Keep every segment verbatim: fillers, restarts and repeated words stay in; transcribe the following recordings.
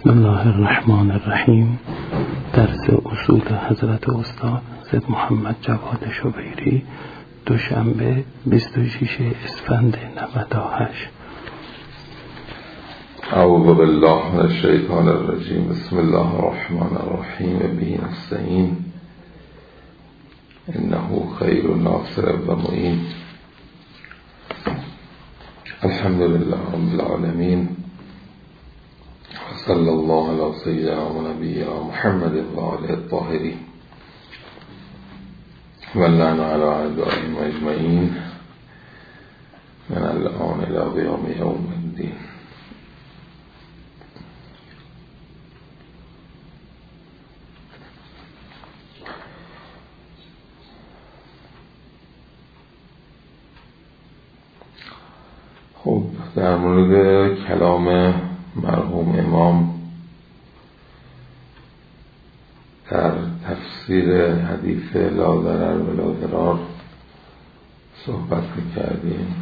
بسم الله الرحمن الرحیم. درس اصول حضرت استاد سید محمد جواد شبیری، دوشنبه بیست و شش اسفند نود و هشت. اعوذ بالله من الشیطان الرجیم. بسم الله الرحمن الرحیم. به نستعین انه خیر ناصر و معین. الحمد لله رب العالمین. صلی الله علی سیدنا و نبینا محمد و آله الطاهرین و لعن علی اعدائهم اجمعین من الآن الی قیام یوم الدین. خب در مورد کلام مرحوم امام در تفسیر حدیث لا ضرر و لا ضرار صحبت می‌کردیم.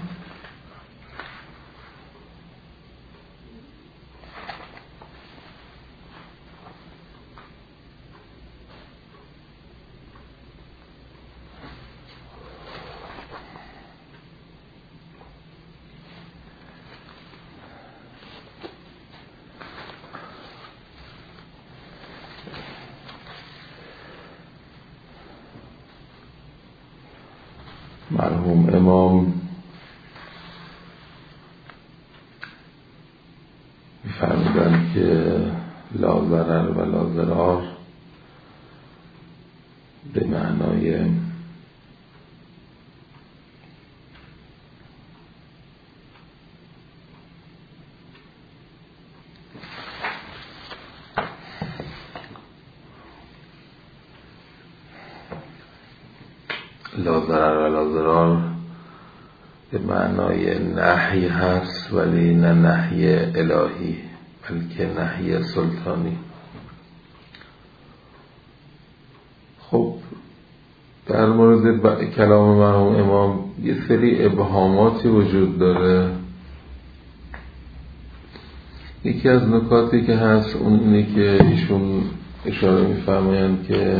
مرحوم امام می‌فرمودند که لا ضرر و لا ضرار به معنای لا ضرر و لا ضرار به معنای نهی هست، ولی نه نهی الهی بلکه نهی سلطانی. خب در مورد کلام مرحوم امام یه سری ابهاماتی وجود داره. یکی از نکاتی که هست اون اینه که ایشون اشاره می‌فرمایند که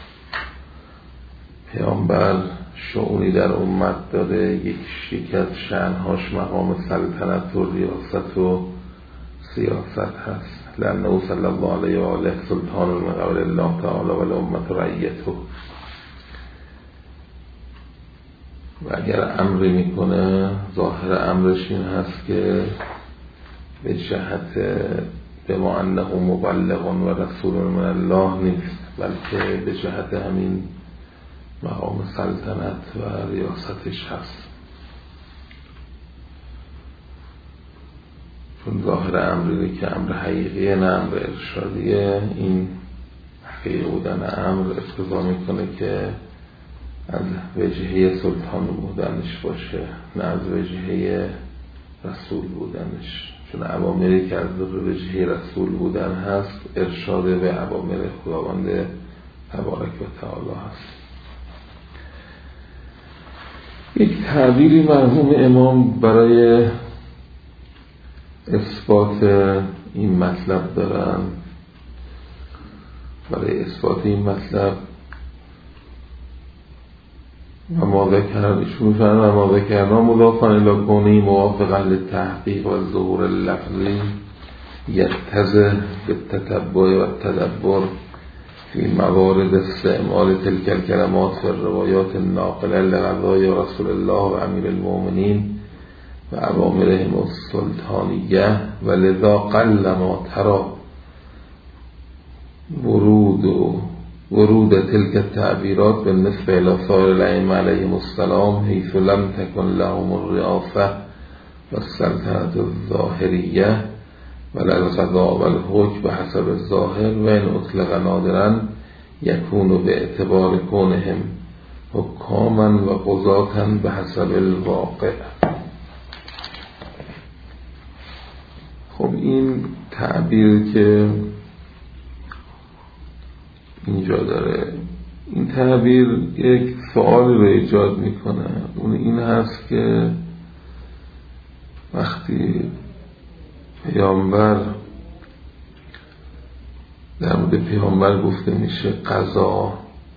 پیامبر شعونی در امت داده، یکی از شأنهاش مقام سلطنت و ریاست و سیاست هست. لأنه صلی الله علیه و آله سلطان من قبل الله تعالی و الامت رعیته. و اگر امری میکنه ظاهر امرش این هست که به جهت به ما انه مبلغ و رسول من الله نیست، بلکه به جهت همین مقام سلطنت و ریاستش هست. چون ظاهر امری که امر حقیقیه نه امر ارشادیه، این حقیقی بودن امر اقتضا میکنه که از وجهه سلطان بودنش باشه، نه از وجهه رسول بودنش. چون اوامری که از وجهه رسول بودن هست ارشاد به اوامر خداوند تبارک و تعالی هست. یک تعبیری مرحوم امام برای اثبات این مطلب دارن. برای اثبات این مطلب و ما ذکرنا ایشون می‌فرمایند ما ذکرنا مضافا الی کونه موافقا للتحقیق و الظهور اللفظی یتضح بالتتبع و التدبر فی موارد استعمال تلك الکلمات فی الروايات الناقله لقضای رسول الله و امیر المؤمنین و اوامرهم السلطانیه، و لذا قل ما ترى ورود و ورود تلك التعبیرات بالنسبه الى سایر الائمه علیهم السلام حیث لم تکن لهم الرئاسه و السلطنة الظاهریه ولا القضاء و الحکم بحسب الظاهر و این اطلق نادرا یکون به اعتبار کونهم حکاما و قضاتا بحسب الواقع. خب این تعبیر که اینجا داره، این تعبیر یک سوال رو ایجاد میکنه. اون این هست که وقتی پیامبر در مورد پیامبر گفته میشه قضا،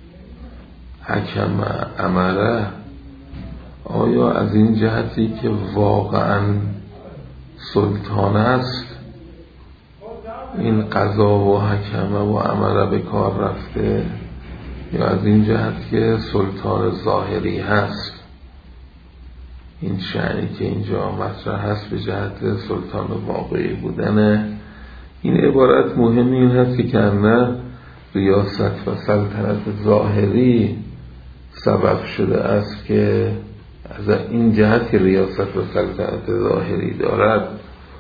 حکم، امره، آیا از این جهتی که واقعا سلطان است این قضا و حکم و امره به کار رفته، یا از این جهت که سلطان ظاهری هست؟ این شأنی که اینجا مطرح هست به جهت سلطان واقعی بودنه. این عبارت مهمی این هست که کنه ریاست و سلطنت ظاهری سبب شده است که از این جهت که ریاست و سلطنت ظاهری دارد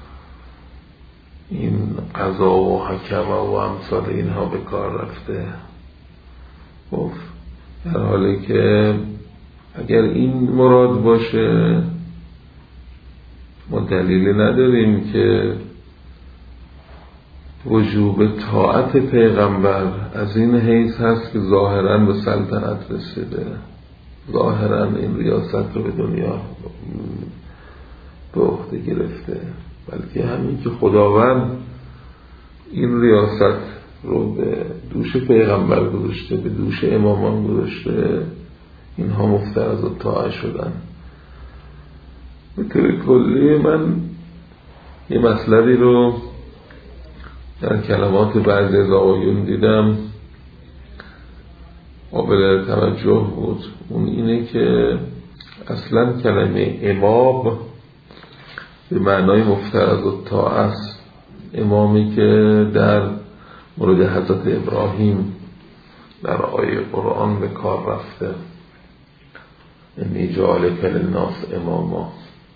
این قضا و حکم و امثال اینها به کار رفته. خب در حالی که اگر این مراد باشه ما دلیلی نداریم که وجوب طاعت پیغمبر از این حیث هست که ظاهراً به سلطنت رسیده، ظاهراً این ریاست رو به دنیا به عهده گرفته، بلکه همین که خداوند این ریاست رو به دوش پیغمبر گذاشته، به دوش امامان گذاشته، اینها مفترض و طاعه شدن. به طور کلی من یه مطلبی رو در کلمات بعضی از آقایون دیدم قابل توجه بود. اون اینه که اصلا کلمه امام به معنای مفترض و طاعه است. امامی که در مورد حضرت ابراهیم در آیه قرآن به کار رفته، انی جاعلک للناس اماما،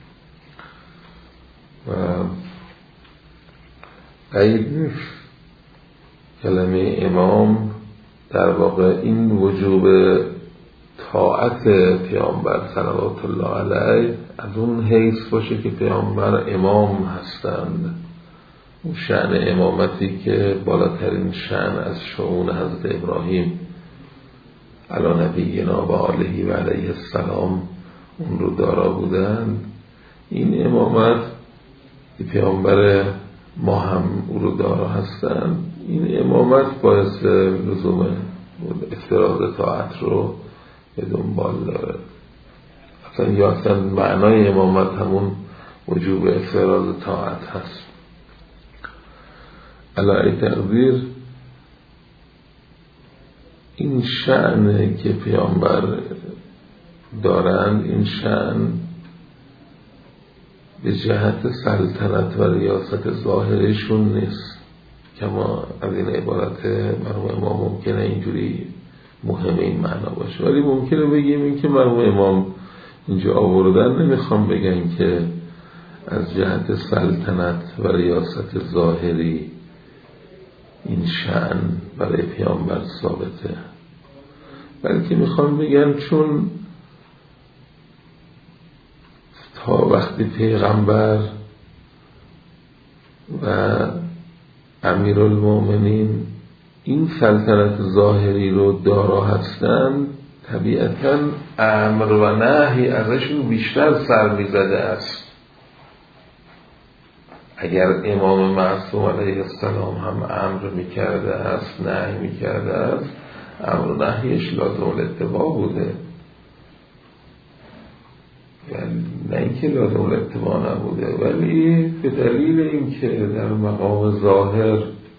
و قید کلمه امام در واقع این وجوب طاعت پیامبر صلوات الله علیه از اون حیث باشه که پیامبر امام هستند، اون شأن امامتی که بالاترین شأن از شؤون حضرت ابراهیم علی نبینا و آله و علیه السلام اون رو دارا بودند. این امامت که پیامبر ما هم او رو دارا هستند، این امامت باعث لزوم افتراض طاعت رو به دنبال داره. اصلا یا اصلا معنای امامت همون وجوب افتراض طاعت هست. علی تقدیر این شأن که پیامبر دارند، این شأن به جهت سلطنت و ریاست ظاهرشون نیست. کما از این عبارت مرحوم امام ممکنه اینجوری مهم این معنا باشه، ولی ممکنه بگیم این که مرحوم امام اینجا آوردن نمیخوام بگن که از جهت سلطنت و ریاست ظاهری این شأن برای پیامبر ثابته، بلکه میخوام بگن چون تا وقتی پیغمبر و امیرالمومنین این سلطنت ظاهری رو دارا هستند، طبیعتاً امر و نهی ازشون بیشتر سر میزده است. اگر امام معصوم علیه السلام هم امر میکرده است، نهی میکرده است، امر و نهیش لازم الاتباع بوده، یعنی نه اینکه لازم الاتباع نبوده، ولی به دلیل اینکه در مقام ظاهر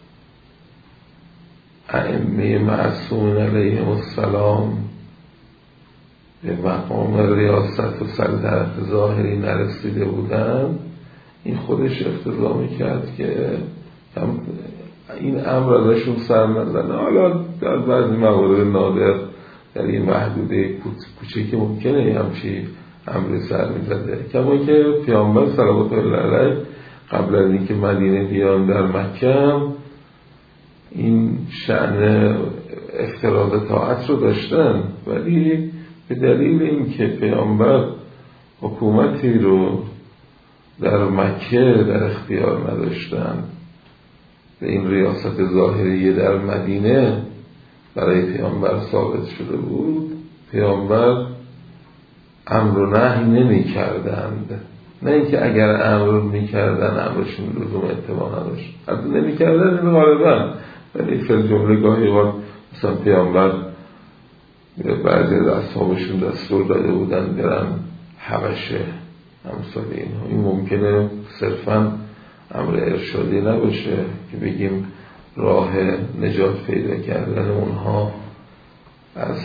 ائمه معصومین علیهم السلام به مقام ریاست و سلطنت ظاهری نرسیده بودند، این خودش اقتضا میکرد که این امر ازشون سر نزنه. حالا در بعضی موارد نادر در این محدوده کوچکی ممکنه همچی امر سر میزده، کما که پیامبر صلوات الله علیه قبل از اینکه مدینه بیان در مکه این شأن افتراض طاعت رو داشتن، ولی به دلیل اینکه پیامبر حکومتی رو در مکه در اختیار نداشتن، به این ریاست ظاهری در مدینه برای پیامبر ثابت شده بود، پیامبر امر و نهی نمی کردند. نه اینکه اگر امر می کردن امرشون لزوم اتباع نداشت، حتی نمی کردن غالبا، ولی فیل جمله گاهی وقت مثلا پیامبر بعضی از اصحابشون دستور داده بودن برن حبشه امثال اینها. این ممکنه صرفا امر ارشادی نباشه که بگیم راه نجات پیدا کردن اونها از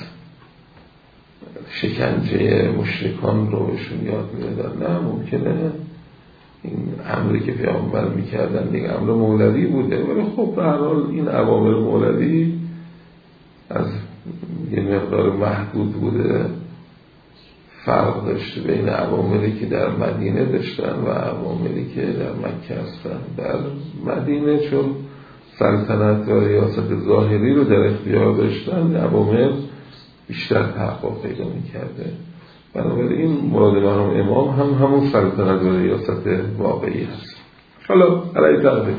شکنجه مشرکان رو بهشون یاد میدادن. نه، ممکنه این امری که پیامبر میکردن دیگه امر مولوی بوده، ولی خب به هر حال این اوامر مولوی از یه مقدار محدود بوده، فرق داشته بین اوامری که در مدینه داشتن و اوامری که در مکه هستن. در مدینه چون سلطنت و ریاست ظاهری رو در اختیار داشتن، اوامر بیشتر تحقق پیدا میکرده. بنابراین مراد مرحوم امام هم همون سلطنت و ریاست واقعی هست. حالا علیه تقدیم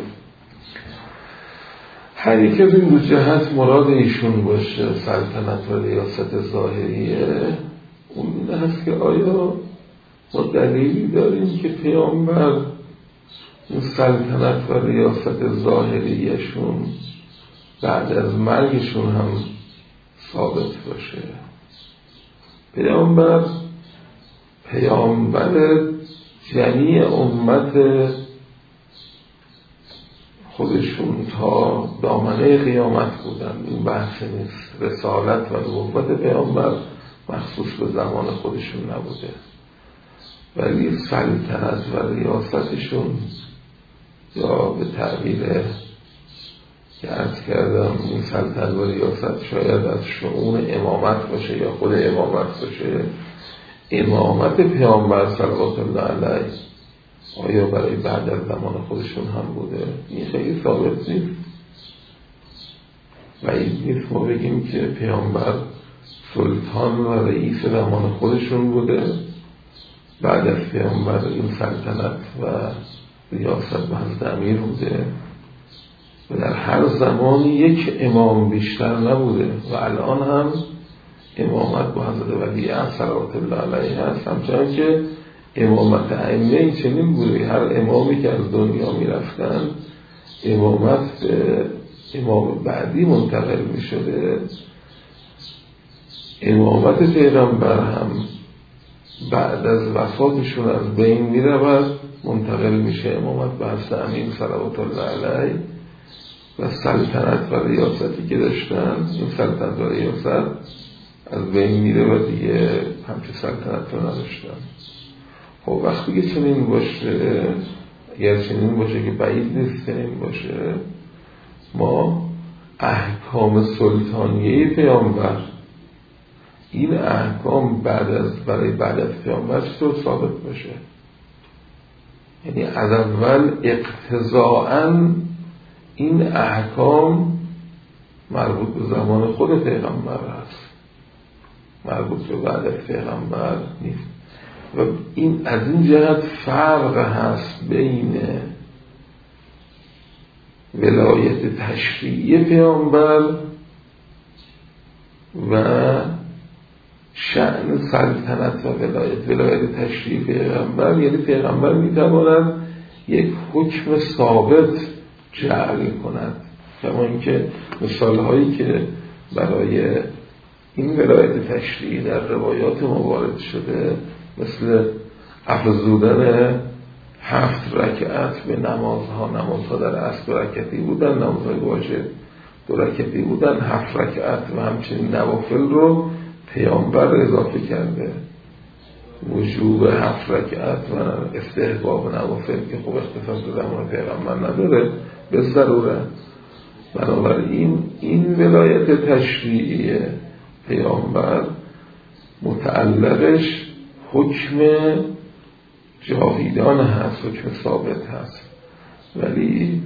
هر یک از این دو جهت مراد ایشون باشه، سلطنت و ریاست ظاهریه، اون هست که آیا ما دلیلی داریم که پیامبر این سلطنت و ریاست ظاهریشون بعد از مرگشون هم ثابت باشه؟ پیامبر پیامبر جمیع امت خودشون تا دامنه قیامت بودن. این بحث نیست. رسالت و نبوت پیامبر مخصوص به زمان خودشون نبوده، ولی سلطنت و ریاستشون یا به تعبیر که عرض کردم این سلطنت و ریاست شاید از شؤون امامت باشه یا خود امامت باشه. امامت پیامبر صلوات الله علیه آیا برای بعد از زمان خودشون هم بوده؟ این خیلی ثابت نیست. و این نیست ما بگیم که پیامبر سلطان و رئیس زمان خودشون بوده، بعد از پیامبر این سلطنت و ریاست محض امیر بوده و در هر زمانی یک امام بیشتر نبوده و الان هم امامت با حضرت ولیعهد صلوات الله علیه هست. همچنان که امامت ائمه چنین بوده، هر امامی که از دنیا می رفتن امامت به امام بعدی منتقل می شده. امامت پیغمبر هم بعد از وفاتشون از بین می رود، منتقل میشه امامت به حضرت امین صلوات الله علیه و سلطنت و ریاستی که داشتن این سلطنت و ریاست از بین میره و دیگه همچه سلطنت رو نداشتن. خب وقتی که چنین باشه، اگر چنین باشه که بعید نیست چنین باشه، ما احکام سلطانیه پیامبر، این احکام بعد از برای بعد از پیامبر چطور ثابت باشه؟ یعنی از اول اقتضاءً این احکام مربوط به زمان خود پیغمبر هست، مربوط به بعد از پیغمبر نیست. و این از این جهت فرق هست بین ولایت تشریعی پیامبر و شأن سلطنت و ولایت. ولایت تشریعی پیغمبر یعنی پیغمبر میتواند یک حکم ثابت جعل کند، کما اینکه مثال هایی که برای این ولایت تشریعی در روایات موارد شده مثل افزودن هفت رکعت به نمازها، نمازها در اصل رکعتی بودن، نمازهای واجب دو رکعتی بودن، هفت رکعت و همچنین نوافل رو پیامبر اضافه کرده. وجوب هفت رکعت و استحباب نوافل که خوب اختصاص به زمان پیغمبر نداره به ضرورت. بنابراین این ولایت تشریعی پیامبر متعلقش حکم جاویدان هست، حکم ثابت هست، ولی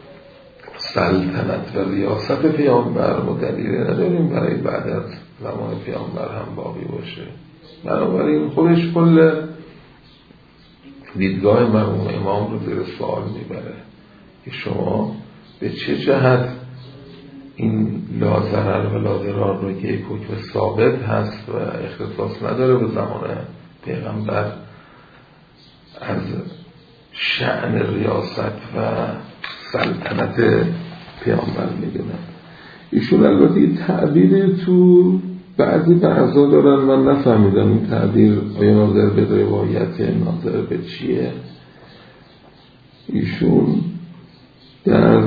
سلطنت و ریاست پیامبر ما دلیلی نداریم برای بعد از زمان پیامبر هم باقی باشه. بنابراین خودش کل دیدگاه مرحوم امام رو زیر سوال میبره که شما به چه جهت این لا ضرر و لا ضرار رو که یک حکم ثابت هست و اختصاص نداره به زمان پیغمبر از شأن ریاست و سلطنت پیامبر میدونن. ایشون البته یه تعبیر تو بعضی بحثا دارن، من نفهمیدم این تعبیر آیا ناظر به روایت ناظر به چیه. ایشون در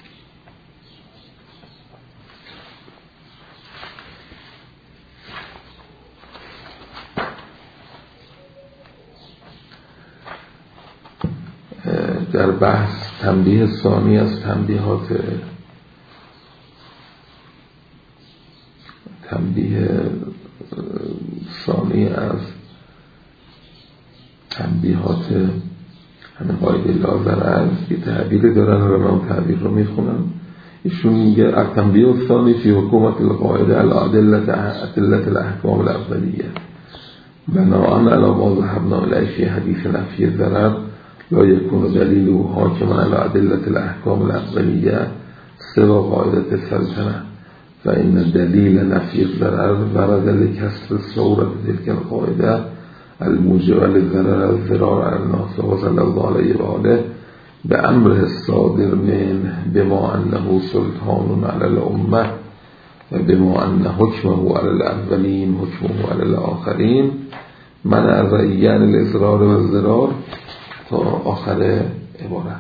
در بحث تنبیه ثانی از تنبیهات تنبیه ثانی از تنبیهات همین قاعده لا ضرر یه تعبیری دارن و من تعبیر رو میخونم. ایشون میگه التنبیه ثانی فی حکومت القاعده الادله ادله الاحکام الاولیه بناء علی ما ذهبنا الیه فی حدیث نفی ضرر لا یکون دلیل حاکما علی ادله الاحکام الاولیه سوا قاعده السلطنه و این دلیل نفی ضرر ورد لکسر صورت تلك القاعده الموجب للضرر الضرار على الناس وصلى الله عليه وآله بأمره الصادر من بما أنه سلطان على الأمة وبما أن حكمه على الأولين حكمه على الآخرين منع رأيان الإصرار والضرار تا آخر عبارت.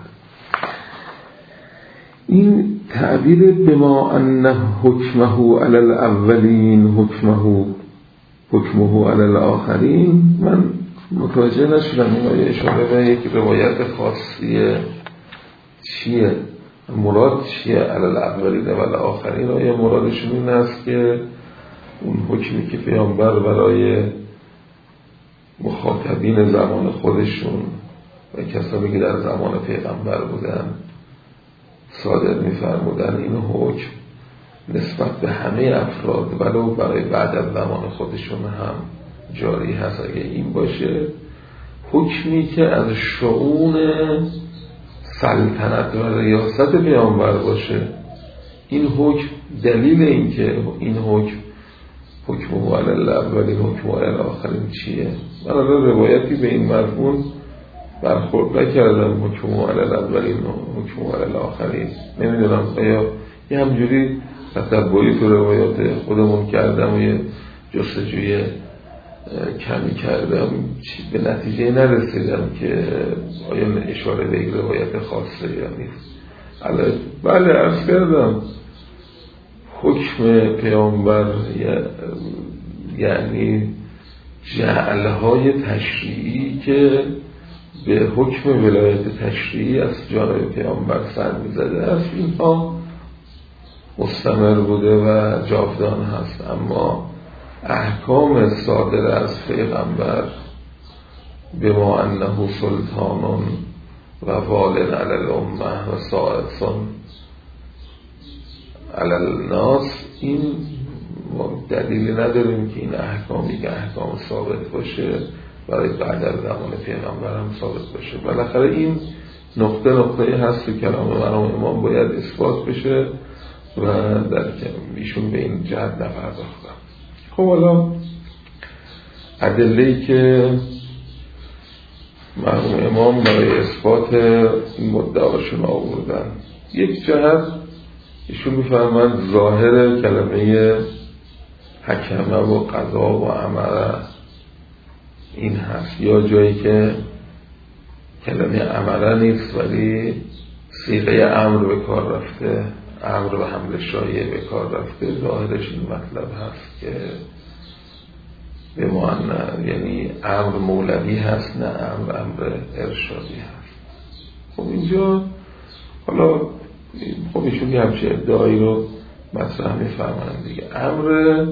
این تعبیر بما أن حكمه على الأولين حكمه حکمه علی الاخرین من متوجه نشدم این آیه اشاره به یک روایت خاصیه چیه؟ مراد چیه علی الاولین و الاخرین؟ آیه مرادشون این است که اون حکمی که پیامبر برای مخاطبین زمان خودشون و کسانی که در زمان پیغمبر بودن صادر می‌فرمودن، این حکم نسبت به همه افراد ولو برای بعد از زمان خودشون هم جاری هست. اگه این باشه حکمی که از شؤون سلطنت و ریاست پیامبر باشه، این حکم دلیل این که این حکم حکم علی الاولین حکم علی الاخرین چیه؟ من از روایتی به این مضمون برخورد نکردم حکم علی الاولین حکم علی الاخرین. نمیدونم آیا یه همجوری تتبعی تو روایات خودمون کردم و یه جستجوی کمی کردم به نتیجه نرسیدم که آیا اشاره به یک روایت خاصه یا نیست. بله عرض کردم حکم پیامبر یعنی جعلهای تشریعی که به حکم ولایت تشریعی از جانب پیامبر سر می‌زده است، اینها مستمر بوده و جاودان هست. اما احکام صادر از پیغمبر به ما انه سلطان و والن علی الامه و سائسون علی الناس، این دلیلی نداریم که این احکامی که احکام ثابت باشه برای بعد از زمان پیغمبر هم ثابت باشه. بالاخره این نقطه نقطه هست که کلام مرحوم امام باید اثبات بشه و در ایشون به این جهت نپرداختم. خب حالا ادله‌ای که مرحوم امام برای اثبات این مدعاشون آوردن، یک جهت ایشون میفرمند ظاهر کلمه حکمه و قضا و امره این هست، یا جایی که کلمه امره نیست ولی صیغه امر به کار رفته، امر به حمل شایعه به کار رفته، ظاهرش این مطلب هست که به معنی یعنی امر مولوی هست نه امر امر ارشادی هست. خب اینجا حالا خب ایشون یه همچه ادعایی رو مطرح می‌فرمایند دیگه. امر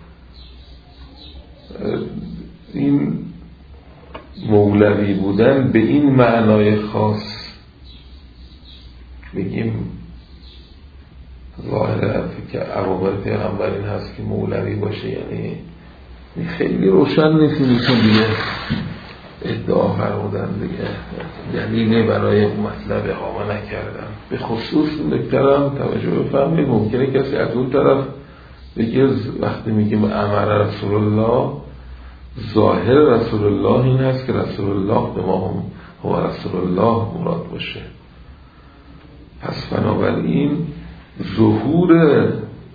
این مولوی بودن به این معنای خاص بگیم ظاهره که اوامر پیغمبر این هست که مولوی باشه، یعنی خیلی روشن نیست میتون دیگه ادعا فرمودن دیگه، دلیلی برای اون مطلب اقامه نکردن. به خصوص نکترم توجه بفرمایید ممکنه کسی از اون طرف بگه وقتی میگیم امر رسول الله، ظاهر رسول الله این هست که رسول الله به ما هم هو رسول الله مراد باشه. پس بنابراین ظهور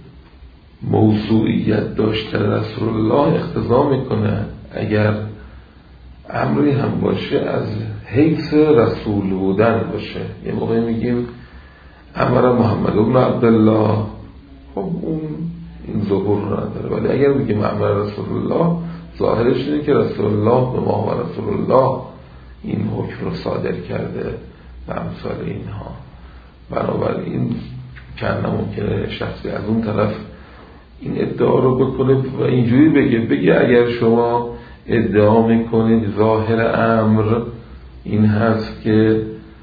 موضوعیت داشتن رسول الله اقتضا میکنه اگر امری هم باشه از حیث رسول بودن باشه. یه موقع میگیم امر محمد بن عبدالله، خب اون این ظهور رو نداره، ولی اگر میگیم امر رسول الله ظاهرش اینه که رسول الله به ما و رسول الله این حکم رو صادر کرده و امثال اینها. بنابراین کنه ممکنه شخصی از اون طرف این ادعا رو بکنه و اینجوری بگه بگه اگر شما ادعا میکنید ظاهر امر این هست که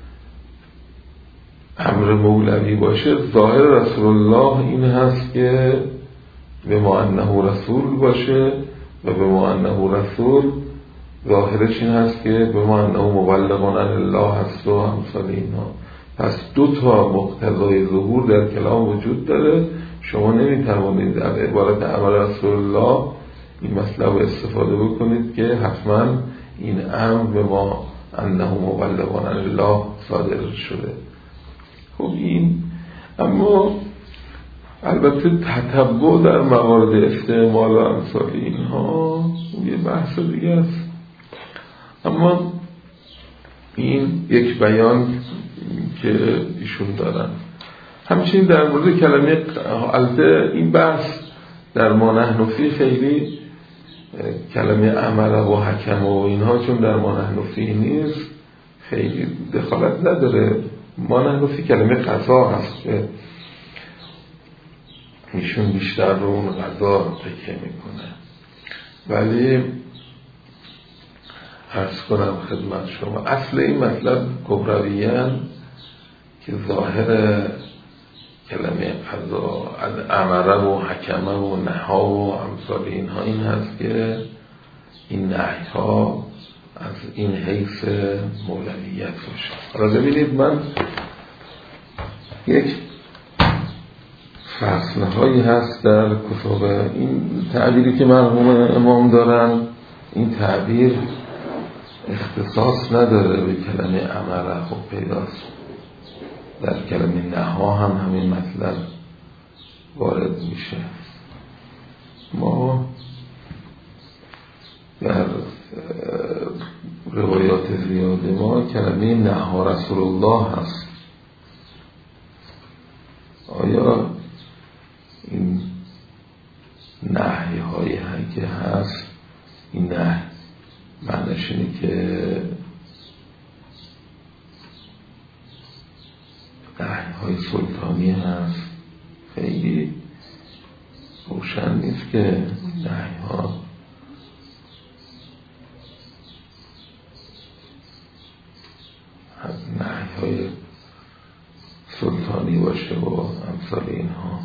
امر مولوی باشه، ظاهر رسول الله این هست که به ما انه رسول باشه و به ما انه رسول ظاهرش این هست که به ما انه مبلغ عن الله هست و امثال اینها. پس دو تا مقتضای ظهور در کلام وجود داره. شما نمیتوانید در عبارت امر رسول الله این مطلب رو استفاده بکنید که حتما این امر به ما انه مبلغ عن الله صادر شده. خب این اما البته تتبع در موارد استعمال و امثال اینها یه بحث دیگه است. اما این یک بیان که ایشون دارن. همچنین در مورد کلمه، البته این بحث در ما نحن فی خیلی کلمه امر و حکم و اینها چون در ما نحن فی نیست خیلی دخالت نداره. ما نحن فی کلمه قضا هست که ایشون بیشتر رو اون قضا تکیه میکنه. ولی عرض کنم خدمت شما اصل این مطلب کبرویان که ظاهر کلمه قضا امره و حکمه و نها و امثال اینها این هست که این نهی ها از این حیث مولویت باشه. حالا ببینید من یک فصل هایی هست در کتاب این تعبیری که مرحوم امام دارن، این تعبیر اختصاص نداره به کلمه امره. خب پیداست در کلمه نها هم همین مطلب وارد میشه. ما در روایات زیاد ما کلمه نها رسول الله هست. آیا این نهی هایی که هست این نه معنیش اینه که نهی های سلطانی هست؟ خیلی روشن نیست که نهی ها نهی های سلطانی باشه و امثال اینها.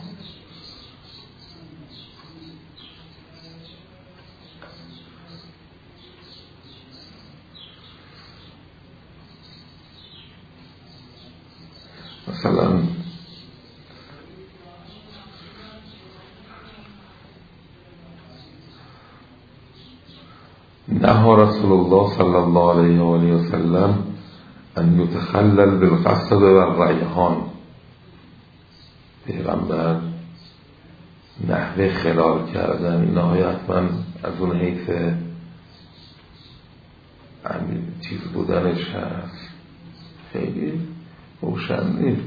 مثلا نهى رسول الله صلی الله علیه و آله و سلم ان یتخلل بالقصب والریحان. پیغمبر نحوه خلال کردن این نهایت حتما از اون حیث چیز بودنش هست، خیلی روشن نیست.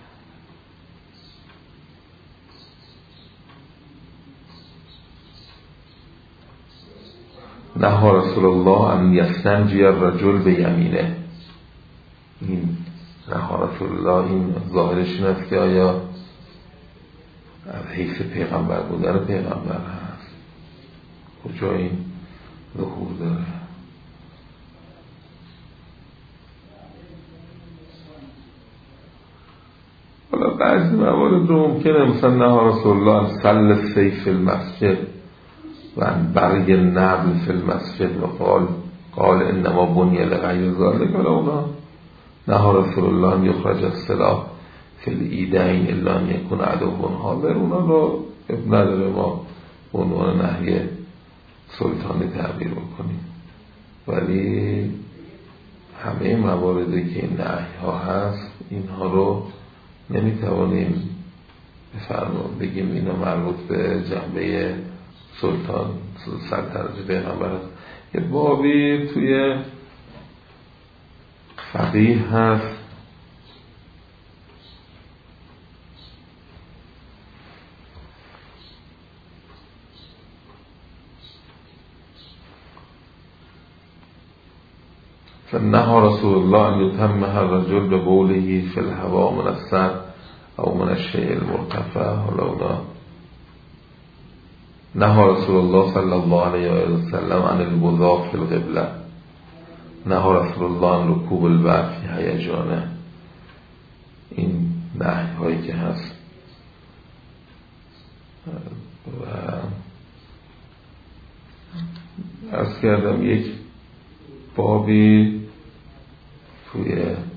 نهى رسول الله ان یستنجی الرجل بیمینه. این نهى رسول الله این ظاهرش این است که آیا از حیث پیغمبر بودن پیغمبر هست، کجا این ظهور داره؟ حالا بعضی موارد رو ممکنه مثلا نهى رسول الله ان سل السیف فی المسجد و ان برگ نبل فی المسجد و قال قال انما بنی لغیر ذلک. ولی اونا نهى رسول الله ان یخرج السلاح فی العیدین الا ان یکون عدو حاضر. اونا رو اب نداره ما به عنوان نهی سلطانی تعبیر بکنیم. ولی همه مواردی که این نهی ها هست اینها رو نمیتوانیم فرمون بگیم اینو مربوط به جنبه سلطان سلطنت پیغمبر هست. یه بابی توی فقیه هست فنهى رسول الله ان يتمه الرجل ببوله في الهواء من السر او من الشيء المرتفع ولولا نهى رسول الله صلى الله عليه وسلم عن البذاء في القبلة نهى رسول الله عن ركوب البعث في هیجانه. این نهی هایی که هست و عرض کردم یک بابی توی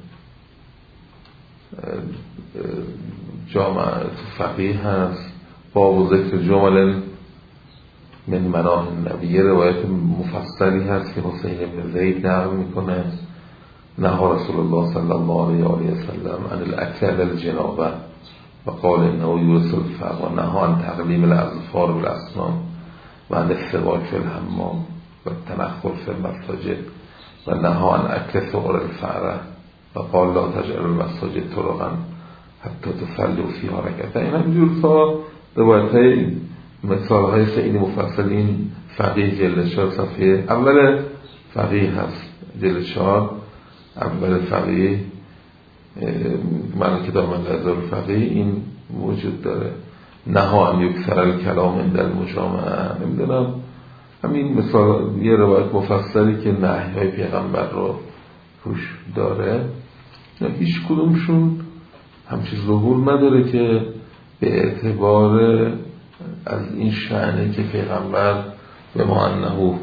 جامعه فقیه هست باب و ذکر جمل من مناه النبی. یه روایت مفصلی هست که حسین بن زید نقل میکنه نهى رسول الله صلی الله علیه و آله و سلم عن الاکل الجنابه و قال انه یورث الفقر و نهى عن تقلیم الاظفار بالاسنان و عن السواک فی الحمام و التنخل فی المساجد و نهى عن اکل ثغر الفأره و قال لا تجعلوا المساجد طرقا حتی تصلوا فیها رکعتین. این همینجور تا روایت های مثال های خیلی مفصل این فقیه جلد چهار صفحه اول فقیه هست جلد چهار اول فقیه من کتاب من لازم فقیه این موجود داره. نهى عن یکثر الکلام عند المجامعه. نمیدونم همین مثال یه روایت مفصلی که نهی های پیغمبر رو توش داره هیچ کدومشون همچین ظهور نداره که به اعتبار از این شأنه که پیغمبر به ما انهو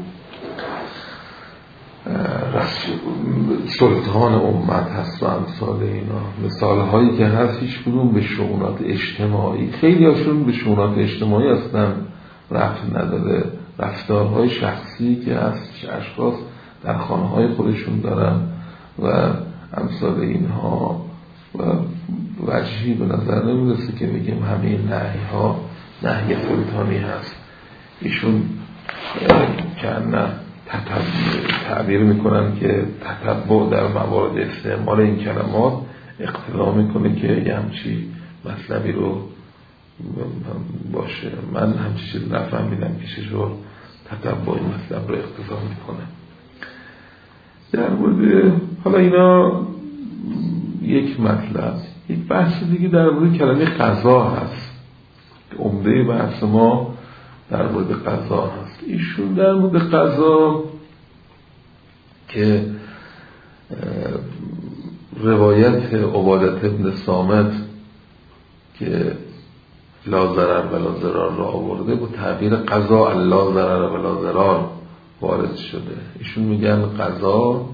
سلطان امت هست و امثال اینا مثال هایی که هست هیچ کدوم به شؤونات اجتماعی خیلی هاشون به شؤونات اجتماعی اصلا رفت نداره. رفتارهای شخصی که هست که اشخاص در خانه های خودشون دارن و امثال اینها و وجهی به نظر نمیرسه که بگیم همه نهی ها نهی سلطانی هست. ایشون که تعبیر میکنن که تتبع در موارد استعمال این کلمات اقتضا میکنه که یه همچی مطلبی رو باشه. من همچی چیز نفهمیدم که چجور تتبع این مطلب رو اقتضا میکنه. در مورد حالا اینا یک مطلب. یک بحث دیگه در مورد کلمه قضا هست که عمده بحث ما در مورد قضا هست. ایشون در مورد قضا که روایت عبادت ابن صامت که لا ضرر ولا ضرار را آورده با تعبیر قضا لا ضرر ولا ضرار وارد شده. ایشون میگن قضا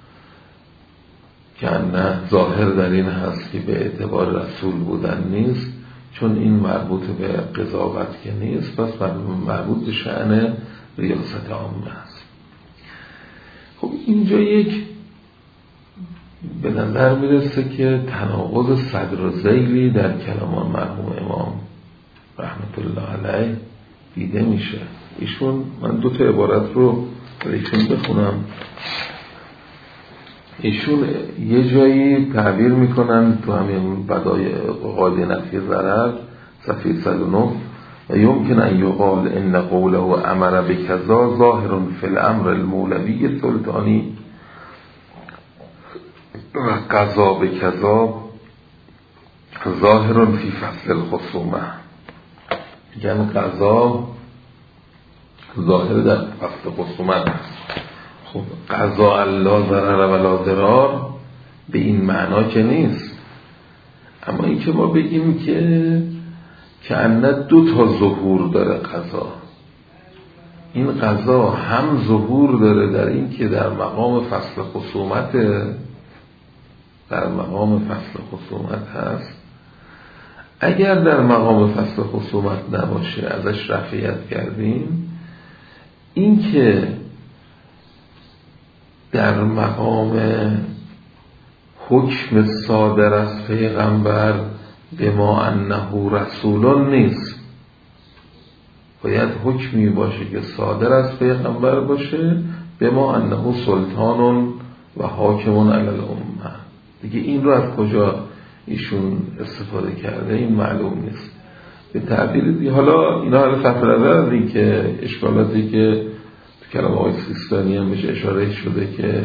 که نه ظاهر در این هست که به اعتبار رسول بودن نیست چون این مربوط به قضاوت که نیست پس مربوط به شأن ریاست عامه است. خب اینجا یک به نظر میرسه که تناقض صدر و ذیلی در کلامان مرحوم امام رحمت الله علیه دیده میشه. ایشون من دو تا عبارت رو ایشون بخونم. ایشون یه جایی تعبیر میکنن تو همین بدای قاعده نفی ضرر صفحه صد و نه و یمکن ان یقال ان قوله امر بکذا ظاهر فی الامر المولوی سلطانی و قضا بکذا ظاهر فی فصل الخصومه. یعنی قضا ظاهر در فصل خصومت است. خب قضا لا ضرر ولا ضرار به این معنا که نیست، اما این که ما بگیم که که انه دو تا ظهور داره قضا. این قضا هم ظهور داره در این که در مقام فصل خصومت در مقام فصل خصومت هست. اگر در مقام فصل خصومت نباشه ازش رفعیت کردیم. این که در مقام حکم صادر از پیغمبر به ما انه رسولان نیست، باید حکمی باشه که صادر از پیغمبر باشه به ما انه سلطان و حاکمون علی الامه. دیگه این رو از کجا ایشون استفاده کرده این معلوم نیست. به تعبیر دیگه حالا اینا حالا صرف نظر از این که اشکالاتی که تو کلام آقای سیستانی هم بهش اشاره شده که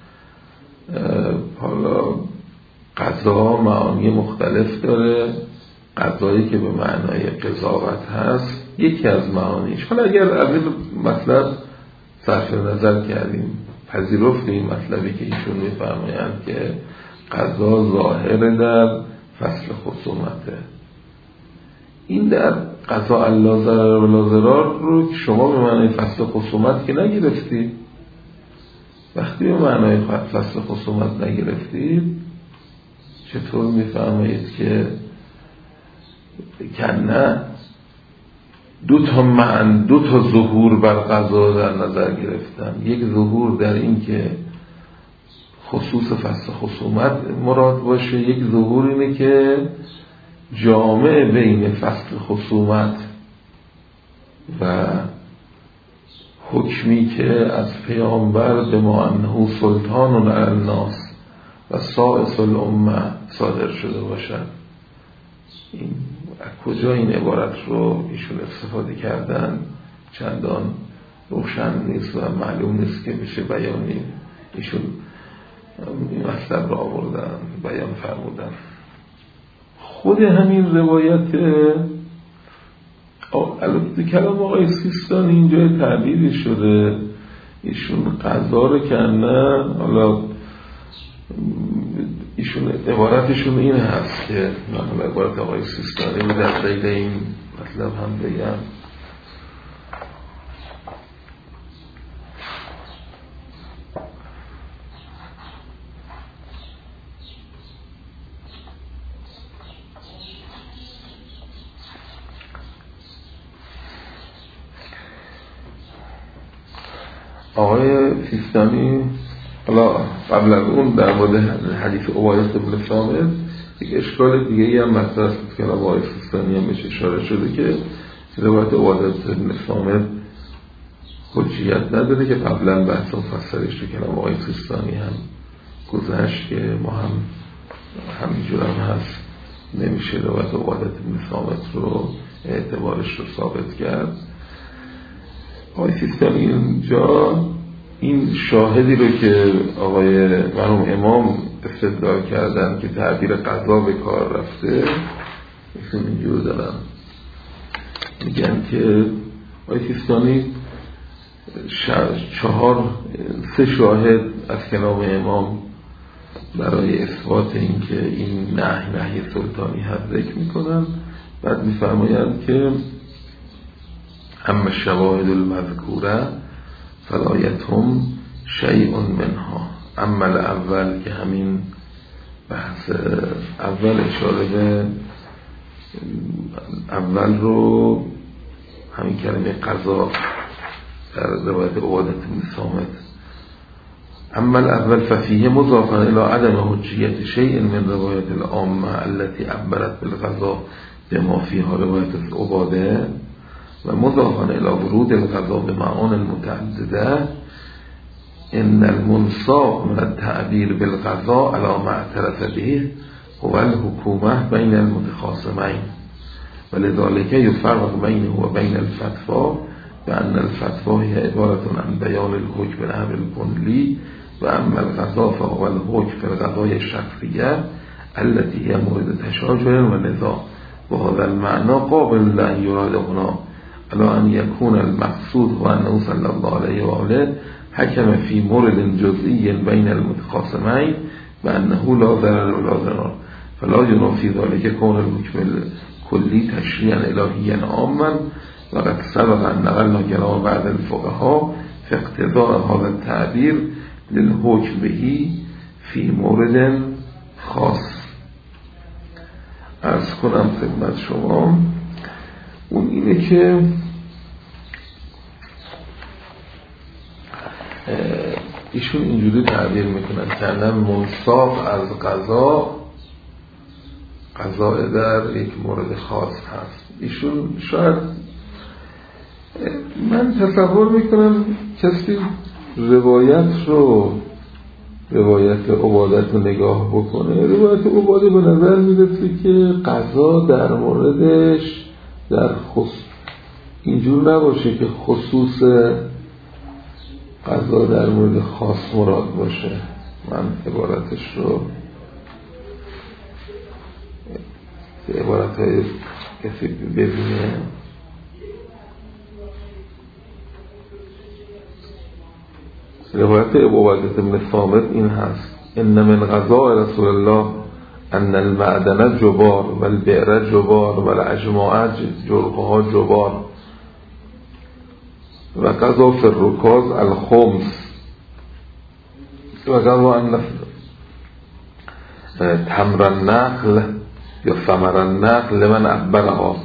حالا قضا معانی مختلف داره، قضایی که به معنای قضاوت هست یکی از معانیش. حالا اگر از این مطلب صرف نظر کردیم، پذیرفتیم مطلبی که ایشون میفرمایند که قضا ظاهر در فصل خصومته، این در قضا الله ضرر و لا ضرار رو که شما به معنای فصل خصومت که نگرفتید، وقتی به معنای فصل خصومت نگرفتید چطور میفرمایید که کنه دو تا معنی دو تا ظهور بر قضا در نظر گرفتن، یک ظهور در این که خصوص فصل خصومت مراد باشه، یک ظهور اینه که جامع بین فصل خصومت و حکمی که از پیامبر به ما انه سلطان علی الناس و سائس الامه صادر شده باشد. این از کجا این عبارت رو ایشون استفاده کردن چندان روشن نیست و معلوم نیست که بشه بیانی ایشون این مطلب رو آوردن بیان فرمودن. خود همین روایت البته کلام آقای سیستانی اینجا تعبیری شده، ایشون قضا رو کنن، حالا ایشون عبارتشون این هست که من عبارت آقای سیستانی رو در غیر این مطلب هم بگم. آقای سیستانی حالا قبل از اون در مورد حدیث عبادت بن صامت یک اشکال دیگه هم مطرح است که آقای سیستانی هم بهش اشاره شده که روایت عبادت بن صامت حجیت نداره که قبلا بحث مفصلش تو کلام آقای سیستانی هم گذشت که ما هم همینجور هم هست، نمیشه روایت عبادت بن صامت رو اعتبارش رو ثابت کرد. آقای سیستانی اینجا این شاهدی رو که آقای مرحوم امام استدلال کردن که تعبیر قضا به کار رفته مثل اینجور دارن، میگن که آقای سیستانی چهار سه شاهد از کلام امام برای اثبات این که این نهی نهی سلطانی هست ذکر میکنن. بعد میفرمایند که اما شواهد المذکوره فلایتهم شیء منها، اما اول که همین بحث اول اشاره به اول رو همین کلمه قضا در روایت عبادت بن صامت، اما الاول ففیه مضافا الى عدم حجیت شیء من روایت العامه التي عبرت بالقضا بما فيها روایت عباده و مضافا الى ورود القضا بمعان المتعدده ان المنصاب من التعبیر بالقضا على ما اعترف به هو الحکومه بین المتخاصمین ولذلك يفرق بینه و بین الفتوى بأن الفتوى هي عبارة عن بيان الحكم بالأمر الكلي وأما القضاء فهو الحكم في القضايا الشخصية التي هي مورد تشاجر ونزاع وهذا المعنى قابل أن يراد هنا على أن يكون المقصود هو أنه صلى الله عليه وآله حكم في مورد جزئي بين المتخاصمين بأنه لا ضرر ولا ضرار فلا ينافي ذلك كون الحكم الكلي تشريعا إلهيا عاما وقد سبق أن نقلنا كلام بعض الفقهاء في اقتضاء هذا التعبير للحكم به في مورد خاص. عرض کنم خدمت شما اون اینه که ایشون اینجوری تعبیر میکنن که منساق از قضا قضاء در یک مورد خاص هست. ایشون شاید من تصور میکنم کسی روایت رو روایت عبادت رو نگاه بکنه، روایت عبادت به نظر میرسه که قضا در موردش در خصوص اینجور نباشه که خصوص قضا در مورد خاص مراد باشه. من عبارتش رو به عبارت های کسی ببینه. روایت عبادت ابن صامت این هست: ان من غذاء رسول الله ان المعدن جبار و البئر جبار و الاجماع جرقها جبار و قضا فی الرکاز الخمس و قضا ان تمر النخل یا ثمر النخل لمن اخبرها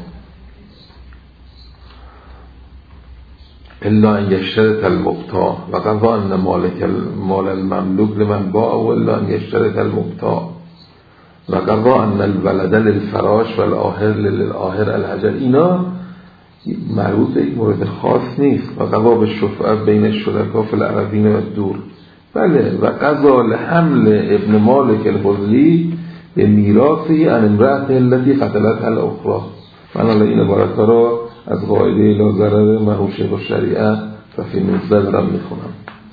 الا ان یشترط المبتاع و قضا ان مالک المال المملوک لمن باع و الا ان یشترط المبتاع و قضا ان الولد للفراش و الاهر للآهر الحجر. اینا مربوط به یک مورد خاص نیست. و قضا به شفعه بین الشرکا فی العربین و الدور. بله. و قضا لحمل ابن مالک الحلی به میراثی عن امرأته التي قتلت الاخرى. من الان این عبارت ها را از قاعده لا ضرر منوشه با شریعه صفحه نوزده دارم میخونم.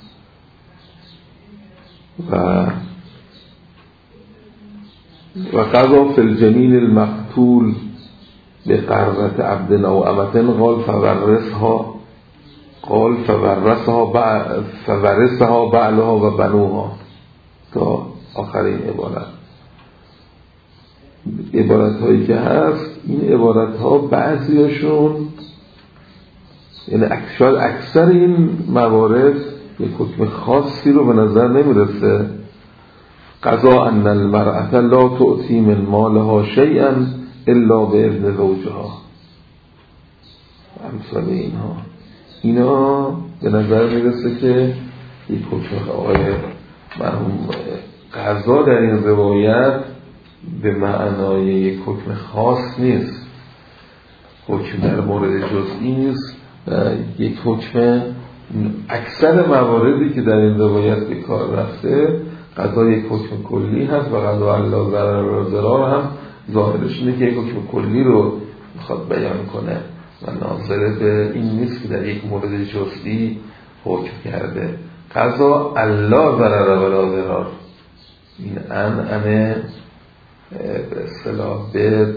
و و قضا فی الجنین المقتول به قررت عبد او امتن قال فورثها قال فورثها فورثها بعلها و بنوها تا آخرین عبارت. عبارت هایی که هست این عبارت ها بعضیشون یعنی شاید اکثر این موارد یک حکم خاصی رو به نظر نمیرسه. قضا ان المرأة لا تؤتی من مالها شیئا الا به اذن زوجها. امثال اینها اینا به نظر میرسه که یک حکم آقای مرحوم قضا در این روایت به معنای یک حکم خاص نیست، حکم در مورد جزئی نیست، یک حکم اکثر مواردی که در این روایت به کار رفته قضا یک حکم کلی هست و قضا الله ضرر و ضرار هم ظاهرش اینه که یک حکم کلی رو میخواد بیان کنه و ناظر به این نیست که در یک مورد جزئی حکم کرده. قضا الله ضرر و ضرار این ان انه به اصطلاح به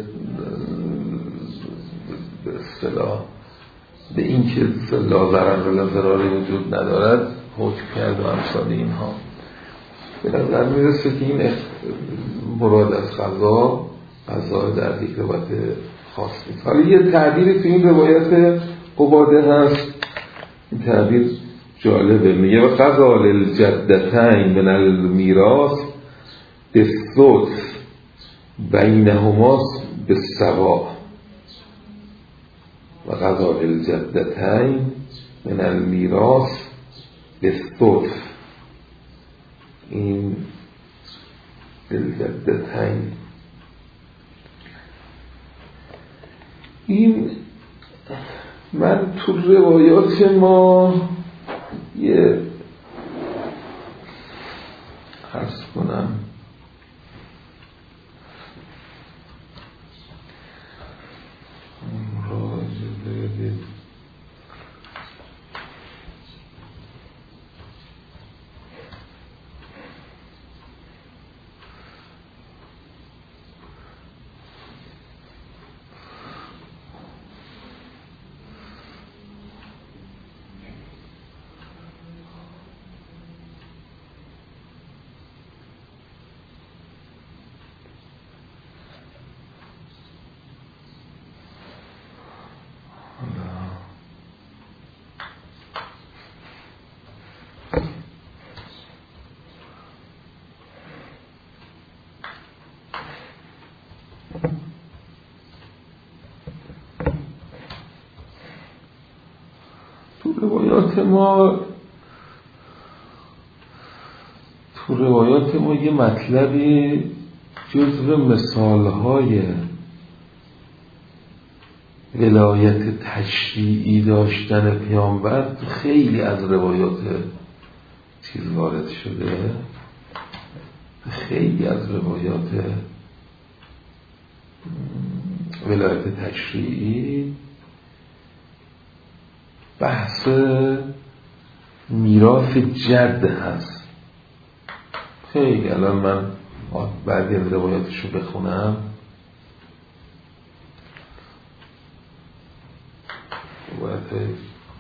به اصطلاح به این که لا ضرر ولا ضراری وجود ندارد حکم کرد و امثال اینها. به نظر میرسه که این مراد از قضا قضا در یک روایت خاص نیست. حالا یه تعبیری تو این روایت عباده هست، این تعبیر جالبه. میگه و قضا للجدتین من المیراث بالثلث بینهما بالسوا و قضا للجدتین من المیراث بالثلث. این للجدتین این من تو روایات ما یه عرض کنم روایات ما تو روایات ما یه مطلبی جزو مثالهای ولایت تشریعی داشتن پیامبر خیلی از روایات چیز وارد شده، خیلی از روایات ولایت تشریعی بحث میراث جد هست. خیلی الان من بعضی از روایاتشو بخونم. روایت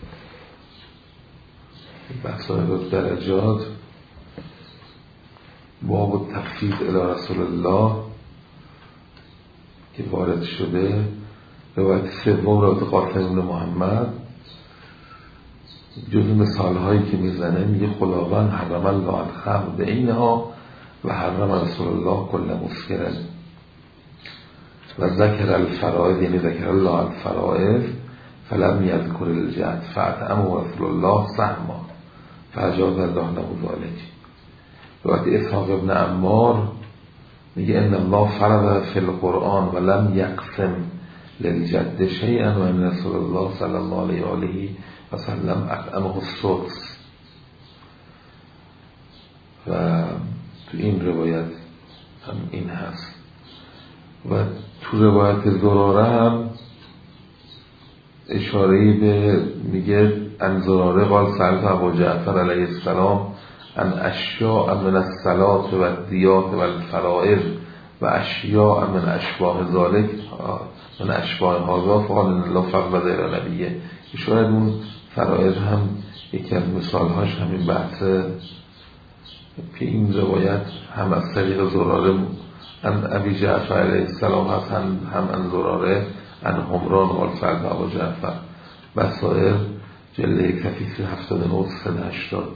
بحث درجات، باب تفویض الی رسول الله که وارد شده، روایت سوم روایت قاسم بن محمد. جز مثال هایی که میزنه میگه خداوند حرم الله الخمر بینها و حرم رسول الله کل مسکر و ذکر الفرائض، یعنی ذکر الله الفرائض فلم یذکر الجد فاطعمه رسول الله سهما فاجاز الله له ذلک. روایت اسحاق ابن عمار میگه ان الله فرض فی القرآن و لم یقسم للجد شیئا و ان رسول الله صلی الله علیه و آله و سلم اطعمه السدس. و تو این روایت هم این هست. و تو روایت زراره هم اشاره‌ای به میگه ان زراره قال سألت ابو جعفر علیه السلام ان اشیاء من الصلاة و الدیات و الفرائض و اشیاء من اشباه ذالک من اشباه هذا فقال ان الله فرض الی نبیه. شاید اون فرائض هم یکی از مثالهاش همین بحث که این روایت هم از طریق زراره ان ابی جعفر علیه السلام هست، هم هم ان زراره ان همران قال سألت ابو جعفر. بصائر جلد کفیف هفتاد و نه صد و هشتاد.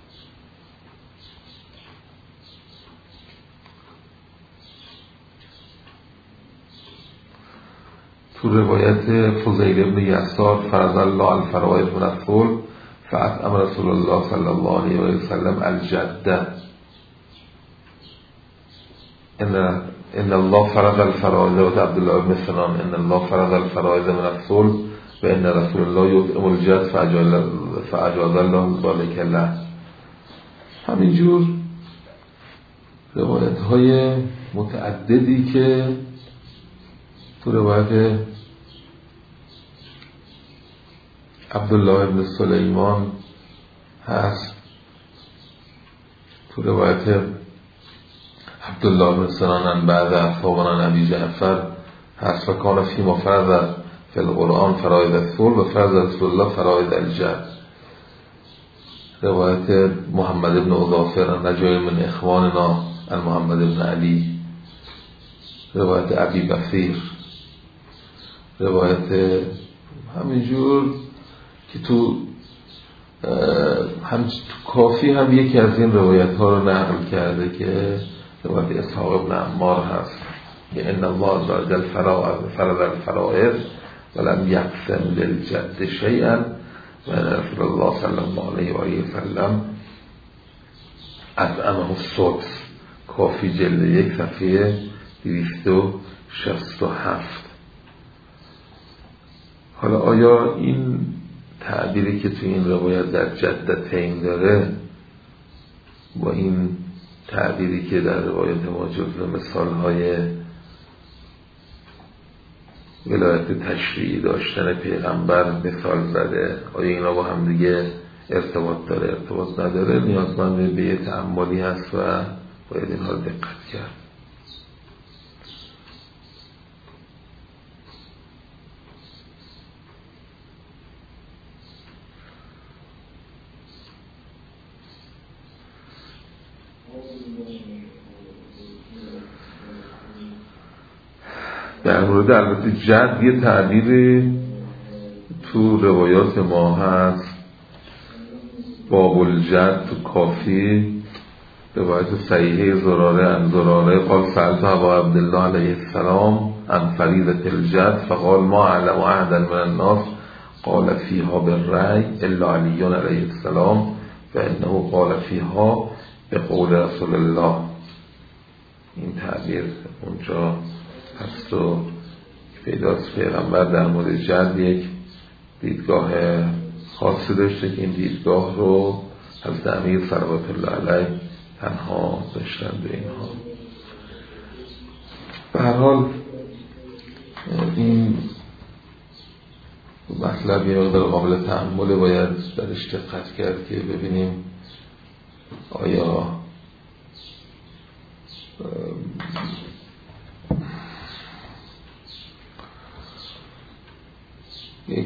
تو روایت فضیل ابن یسار فرض الله الفرائض من الصلب فاطعم رسول الله صلی الله علیه و سلم الجده ان ان الله فرض الفرائض و عبدالله بن سنان ان الله فرض الفرائض من الصلب و ان رسول الله یطعم الجد فاجاز الله ذلک له. همینجور روایت های متعددی که تو روایت عبدالله بن سلیمان هست، تو روایت عبدالله بن سنان بعد اصحابنا نبی جعفر هست و کان فیما فرض فی القرآن فرائض الصلب و فرض رسول الله فرائض الجد. روایت محمد بن اظافر نجای من اخواننا عن محمد بن علی. روایت ابی بصیر. روایت همینجور که تو هم تو کافی هم یکی از این روایت ها رو نقل کرده که روایت اسحاق ابن عمار هست که ان الله زاد الفرائض فرض الفرائض ولم یقسم للجد شیئا و رسول الله صلی الله علیه و آله و سلم اطعمه السدس. کافی جلد یک صفحه دویست و شصت و هفت. حالا آیا این تعبیری که تو این روایت در جدتین داره با این تعبیری که در روایت ما جزو مثالهای ولایت تشریعی داشتن پیغمبر مثال زده، آیا اینا با هم دیگه ارتباط داره ارتباط نداره؟ نیازمند به یه تأملی هست و باید اینها رو دقت کرد. در مورد البته جد یه تعبیر تو روایات ما هست، باب الجد تو کافی روایت صحیحه زراره ان زراره قال سألت ابا عبدالله علیه السلام عن فریضة الجد فقال ما اعلم احدا من الناس قال فيها بالرأي الا علی علیه السلام فانه قال فيها بقول رسول الله. این تعبیر اونجا هست و پیداست. پیغمبر در مورد جد یک دیدگاه خاصی داشته که این دیدگاه رو از امیر صلوات الله علیه تنها داشتن به اینها. به هر حال این مطلب یه مقدار قابل تأمل باید درش دقت کرد که ببینیم آیا یک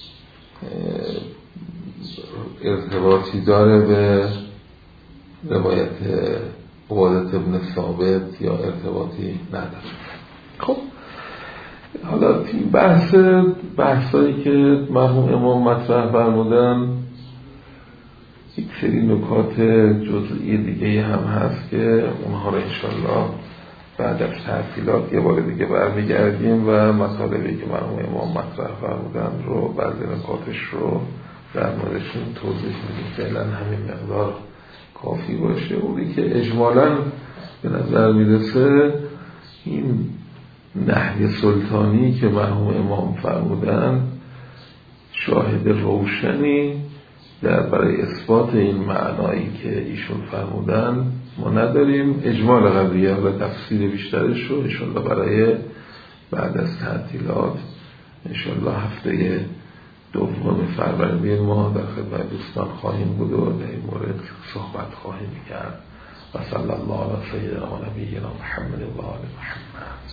ارتباطی داره به روایت عبادت ابن ثابت یا ارتباطی نداره. خب حالا این بحث بحثایی که مرحوم امام مطرح فرمودن یک سری نکات جزئی دیگه هم هست که اونها رو انشالله بعد از تعطیلات یه بار دیگه برمیگردیم و مطالبی که مرحوم امام مطرح فرمودن رو بعضی نکاتش رو در موردشون توضیح میدیم. فعلا همین مقدار کافی باشه. اونی که اجمالاً به نظر میرسه این نهی سلطانی که مرحوم امام فرمودن شاهد روشنی در برای اثبات این معنایی که ایشون فرمودن ما نداریم. اجمال قضیه و تفصیل بیشترش رو انشالله برای بعد از تعطیلات انشالله هفته دوم فروردین ما در خدمت دوستان خواهیم بود و در این مورد صحبت خواهیم کرد. و صلی الله علی سیدنا و نبینا محمد و آل محمد.